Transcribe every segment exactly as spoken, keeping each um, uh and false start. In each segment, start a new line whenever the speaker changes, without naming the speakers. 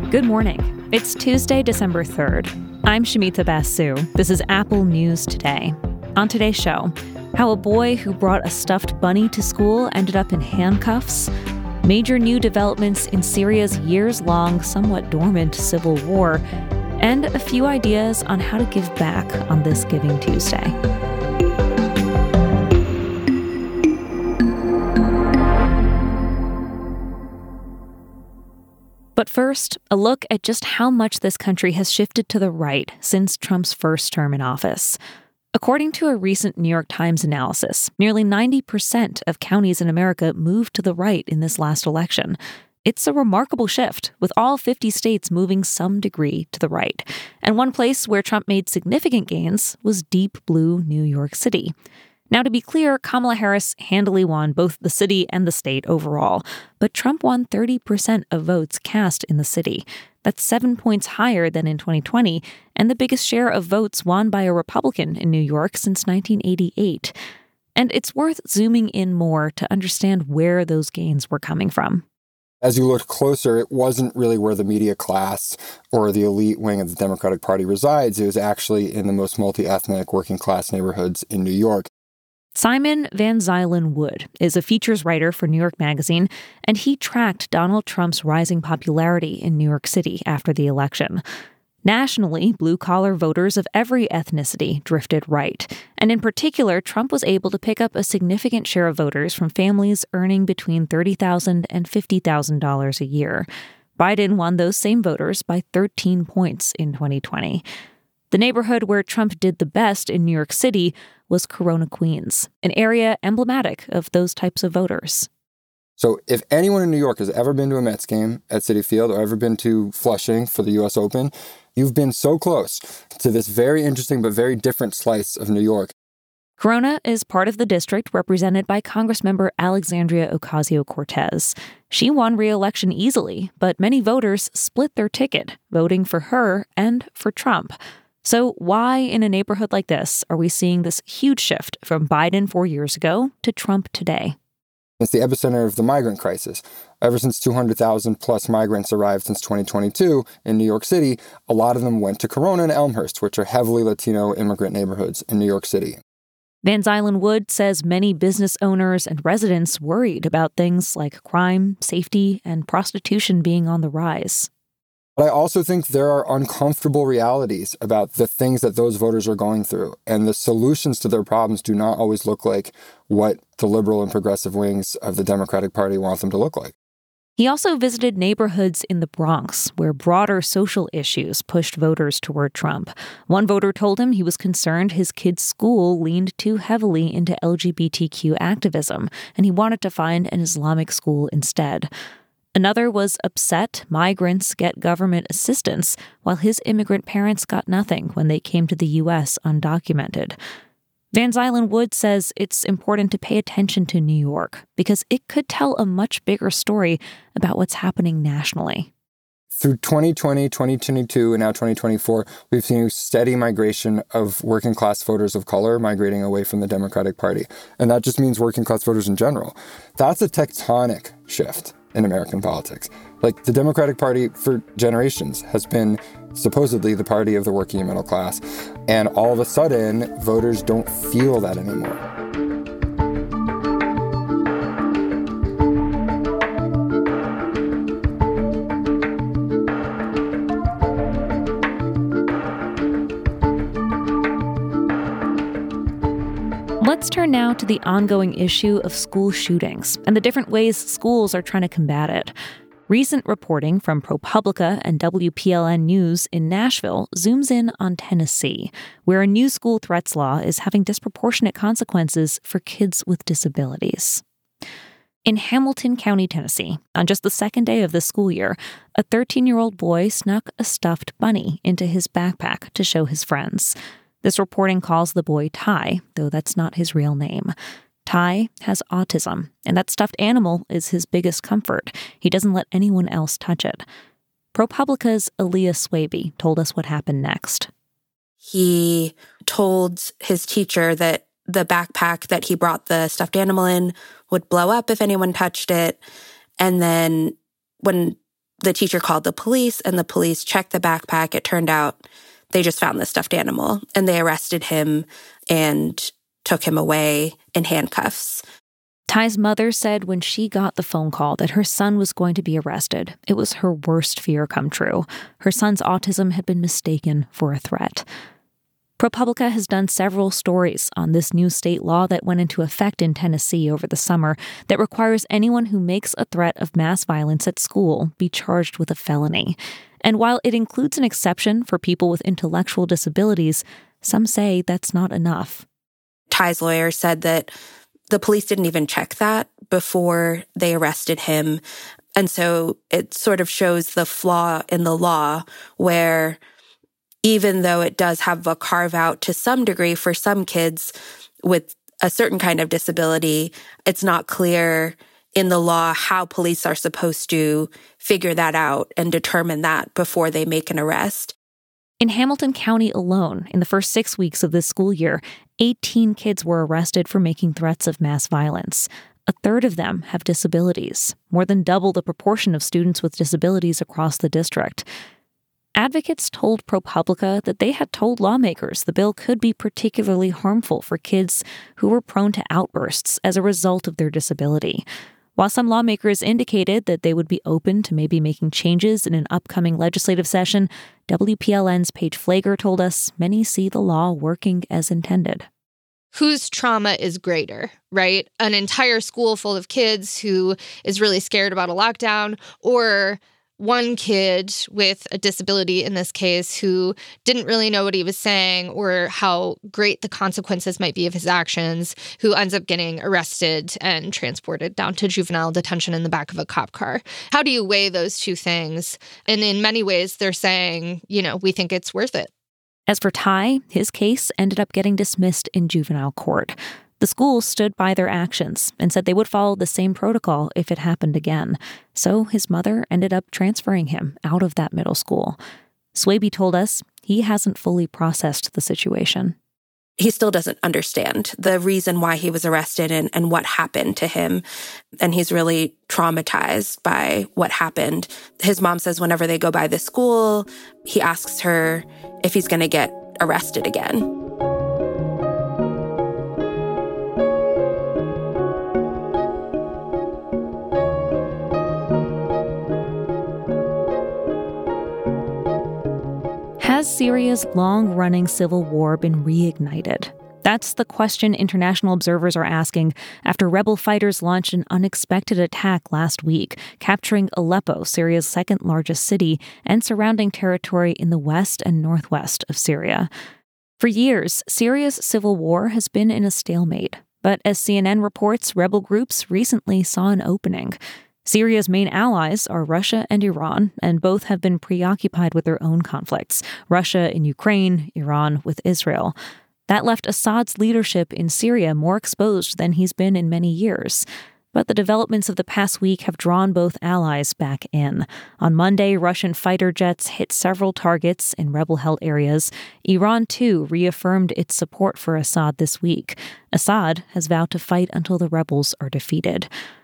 Good morning. It's Tuesday, December third. I'm Shamita Basu. This is Apple News Today. On today's show, how a boy who brought a stuffed bunny to school ended up in handcuffs, major new developments in Syria's years-long, somewhat dormant civil war, and a few ideas on how to give back on this Giving Tuesday. But first, a look at just how much this country has shifted to the right since Trump's first term in office. According to a recent New York Times analysis, nearly ninety percent of counties in America moved to the right in this last election. It's a remarkable shift, with all fifty states moving some degree to the right. And one place where Trump made significant gains was deep blue New York City. Now, to be clear, Kamala Harris handily won both the city and the state overall, but Trump won thirty percent of votes cast in the city. That's seven points higher than in twenty twenty, and the biggest share of votes won by a Republican in New York since nineteen eighty-eight. And it's worth zooming in more to understand where those gains were coming from.
As you looked closer, it wasn't really where the media class or the elite wing of the Democratic Party resides. It was actually in the most multi-ethnic working class neighborhoods in New York.
Simon Van Zuylen Wood is a features writer for New York Magazine, and he tracked Donald Trump's rising popularity in New York City after the election. Nationally, blue-collar voters of every ethnicity drifted right, and in particular, Trump was able to pick up a significant share of voters from families earning between thirty thousand dollars and fifty thousand dollars a year. Biden won those same voters by thirteen points in twenty twenty. The neighborhood where Trump did the best in New York City was Corona, Queens, an area emblematic of those types of voters.
So if anyone in New York has ever been to a Mets game at Citi Field or ever been to Flushing for the U S Open, you've been so close to this very interesting but very different slice of New York.
Corona is part of the district represented by Congressmember Alexandria Ocasio-Cortez. She won re-election easily, but many voters split their ticket, voting for her and for Trump. So why, in a neighborhood like this, are we seeing this huge shift from Biden four years ago to Trump today?
It's the epicenter of the migrant crisis. Ever since two hundred thousand plus migrants arrived since twenty twenty-two in New York City, a lot of them went to Corona and Elmhurst, which are heavily Latino immigrant neighborhoods in New York City.
Van Zuylen Wood says many business owners and residents worried about things like crime, safety, and prostitution being on the rise.
But I also think there are uncomfortable realities about the things that those voters are going through, and the solutions to their problems do not always look like what the liberal and progressive wings of the Democratic Party want them to look like.
He also visited neighborhoods in the Bronx where broader social issues pushed voters toward Trump. One voter told him he was concerned his kid's school leaned too heavily into L G B T Q activism, and he wanted to find an Islamic school instead. Another was upset migrants get government assistance, while his immigrant parents got nothing when they came to the U S undocumented. Van Zuylen Wood says it's important to pay attention to New York because it could tell a much bigger story about what's happening nationally.
Through twenty twenty, twenty twenty-two, and now twenty twenty-four, we've seen a steady migration of working class voters of color migrating away from the Democratic Party. And that just means working class voters in general. That's a tectonic shift in American politics. Like, the Democratic Party for generations has been supposedly the party of the working and middle class. And all of a sudden, voters don't feel that anymore.
Let's turn now to the ongoing issue of school shootings and the different ways schools are trying to combat it. Recent reporting from ProPublica and W P L N News in Nashville zooms in on Tennessee, where a new school threats law is having disproportionate consequences for kids with disabilities. In Hamilton County, Tennessee, on just the second day of the school year, a thirteen-year-old boy snuck a stuffed bunny into his backpack to show his friends. This reporting calls the boy Ty, though that's not his real name. Ty has autism, and that stuffed animal is his biggest comfort. He doesn't let anyone else touch it. ProPublica's Aaliyah Swaby told us what happened next.
He told his teacher that the backpack that he brought the stuffed animal in would blow up if anyone touched it. And then when The teacher called the police, and the police checked the backpack. It turned out they just found the stuffed animal, and they arrested him and took him away in handcuffs.
Ty's mother said when she got the phone call that her son was going to be arrested, it was her worst fear come true. Her son's autism had been mistaken for a threat. ProPublica has done several stories on this new state law that went into effect in Tennessee over the summer that requires anyone who makes a threat of mass violence at school be charged with a felony. And while it includes an exception for people with intellectual disabilities, some say that's not enough.
Ty's lawyer said that the police didn't even check that before they arrested him. And so it sort of shows the flaw in the law where even though it does have a carve out to some degree for some kids with a certain kind of disability, it's not clear in the law how police are supposed to figure that out and determine that before they make an arrest.
In Hamilton County alone, in the first six weeks of this school year, eighteen kids were arrested for making threats of mass violence. A third of them have disabilities, more than double the proportion of students with disabilities across the district. Advocates told ProPublica that they had told lawmakers the bill could be particularly harmful for kids who were prone to outbursts as a result of their disability. While some lawmakers indicated that they would be open to maybe making changes in an upcoming legislative session, W P L N's Paige Flager told us many see the law working as intended.
Whose trauma is greater, right? An entire school full of kids who is really scared about a lockdown, or one kid with a disability in this case who didn't really know what he was saying or how great the consequences might be of his actions, who ends up getting arrested and transported down to juvenile detention in the back of a cop car. How do you weigh those two things? And in many ways, they're saying, you know, we think it's worth it.
As for Ty, his case ended up getting dismissed in juvenile court. The school stood by their actions and said they would follow the same protocol if it happened again. So his mother ended up transferring him out of that middle school. Swaby told us he hasn't fully processed the situation.
He still doesn't understand the reason why he was arrested and, and what happened to him. And he's really traumatized by what happened. His mom says whenever they go by the school, he asks her if he's going to get arrested again.
Has Syria's long-running civil war been reignited? That's the question international observers are asking after rebel fighters launched an unexpected attack last week, capturing Aleppo, Syria's second-largest city, and surrounding territory in the west and northwest of Syria. For years, Syria's civil war has been in a stalemate, but as C N N reports, rebel groups recently saw an opening. Syria's main allies are Russia and Iran, and both have been preoccupied with their own conflicts, Russia in Ukraine, Iran with Israel. That left Assad's leadership in Syria more exposed than he's been in many years. But the developments of the past week have drawn both allies back in. On Monday, Russian fighter jets hit several targets in rebel-held areas. Iran, too, reaffirmed its support for Assad this week. Assad has vowed to fight until the rebels are defeated.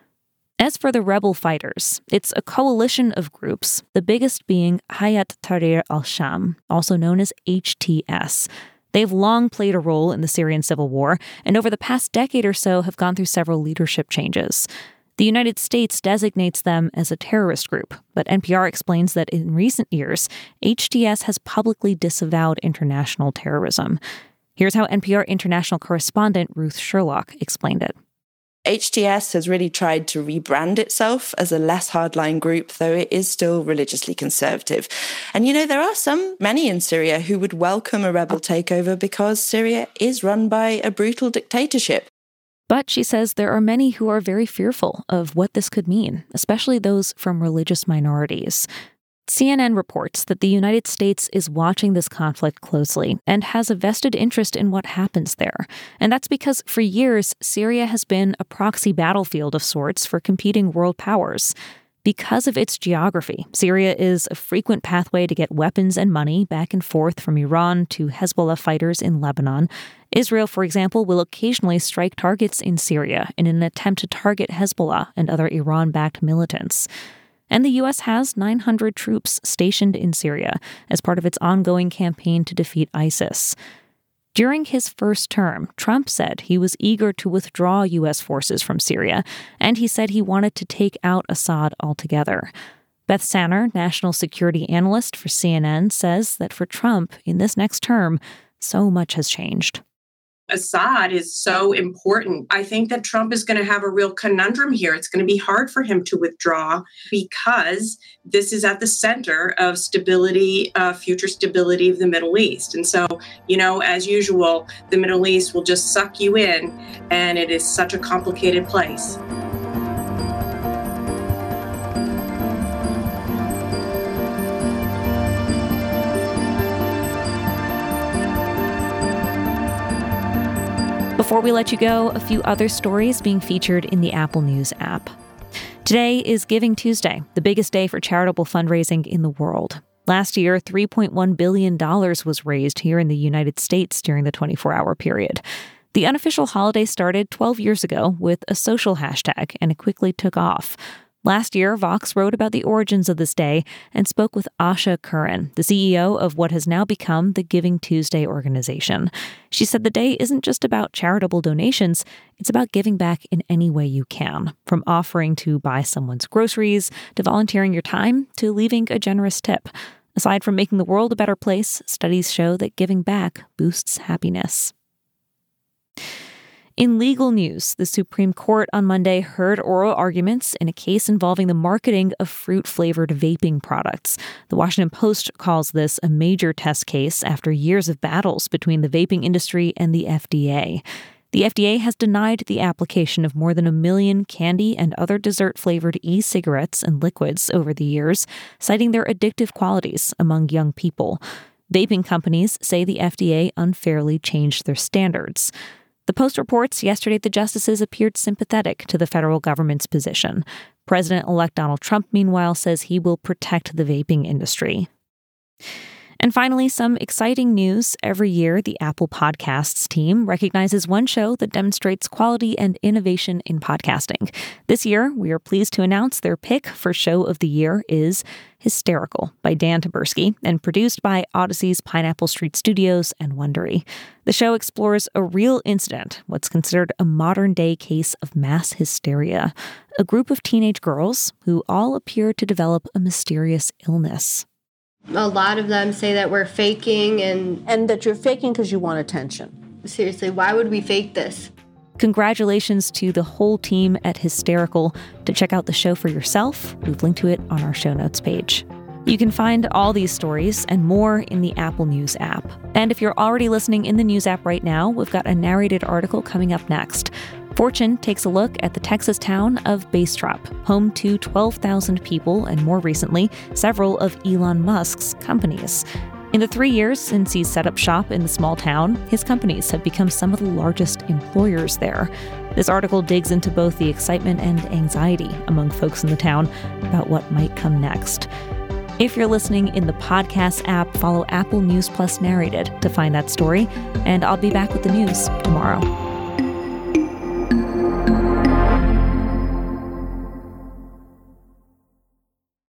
As for the rebel fighters, it's a coalition of groups, the biggest being Hayat Tahrir al-Sham, also known as H T S. They've long played a role in the Syrian civil war, and over the past decade or so have gone through several leadership changes. The United States designates them as a terrorist group, but N P R explains that in recent years, H T S has publicly disavowed international terrorism. Here's how N P R international correspondent Ruth Sherlock explained it.
H T S has really tried to rebrand itself as a less hardline group, though it is still religiously conservative. And, you know, there are some, many in Syria, who would welcome a rebel takeover because Syria is run by a brutal dictatorship.
But she says there are many who are very fearful of what this could mean, especially those from religious minorities. C N N reports that the United States is watching this conflict closely and has a vested interest in what happens there. And that's because for years, Syria has been a proxy battlefield of sorts for competing world powers. Because of its geography, Syria is a frequent pathway to get weapons and money back and forth from Iran to Hezbollah fighters in Lebanon. Israel, for example, will occasionally strike targets in Syria in an attempt to target Hezbollah and other Iran-backed militants. And the U S has nine hundred troops stationed in Syria as part of its ongoing campaign to defeat ISIS. During his first term, Trump said he was eager to withdraw U S forces from Syria, and he said he wanted to take out Assad altogether. Beth Sanner, national security analyst for C N N, says that for Trump, in this next term, so much has changed.
Assad is so important. I think that Trump is going to have a real conundrum here. It's going to be hard for him to withdraw because this is at the center of stability, uh, future stability of the Middle East. And so, you know, as usual, the Middle East will just suck you in, and it is such a complicated place.
Before we let you go, a few other stories being featured in the Apple News app. Today is Giving Tuesday, the biggest day for charitable fundraising in the world. Last year, three point one billion dollars was raised here in the United States during the twenty-four hour period. The unofficial holiday started twelve years ago with a social hashtag, and it quickly took off. Last year, Vox wrote about the origins of this day and spoke with Asha Curran, the C E O of what has now become the Giving Tuesday organization. She said the day isn't just about charitable donations, it's about giving back in any way you can, from offering to buy someone's groceries, to volunteering your time, to leaving a generous tip. Aside from making the world a better place, studies show that giving back boosts happiness. In legal news, the Supreme Court on Monday heard oral arguments in a case involving the marketing of fruit-flavored vaping products. The Washington Post calls this a major test case after years of battles between the vaping industry and the F D A. The F D A has denied the application of more than a million candy and other dessert-flavored e-cigarettes and liquids over the years, citing their addictive qualities among young people. Vaping companies say the F D A unfairly changed their standards. The Post reports yesterday the justices appeared sympathetic to the federal government's position. President-elect Donald Trump, meanwhile, says he will protect the vaping industry. And finally, some exciting news. Every year, the Apple Podcasts team recognizes one show that demonstrates quality and innovation in podcasting. This year, we are pleased to announce their pick for Show of the Year is Hysterical by Dan Taberski and produced by Odyssey's Pineapple Street Studios and Wondery. The show explores a real incident, what's considered a modern-day case of mass hysteria, a group of teenage girls who all appear to develop a mysterious illness.
A lot of them say that we're faking and...
And that you're faking because you want attention.
Seriously, why would we fake this?
Congratulations to the whole team at Hysterical. To check out the show for yourself, we've linked to it on our show notes page. You can find all these stories and more in the Apple News app. And if you're already listening in the News app right now, we've got a narrated article coming up next. Fortune takes a look at the Texas town of Bastrop, home to twelve thousand people and, more recently, several of Elon Musk's companies. In the three years since he's set up shop in the small town, his companies have become some of the largest employers there. This article digs into both the excitement and anxiety among folks in the town about what might come next. If you're listening in the podcast app, follow Apple News Plus Narrated to find that story, and I'll be back with the news tomorrow.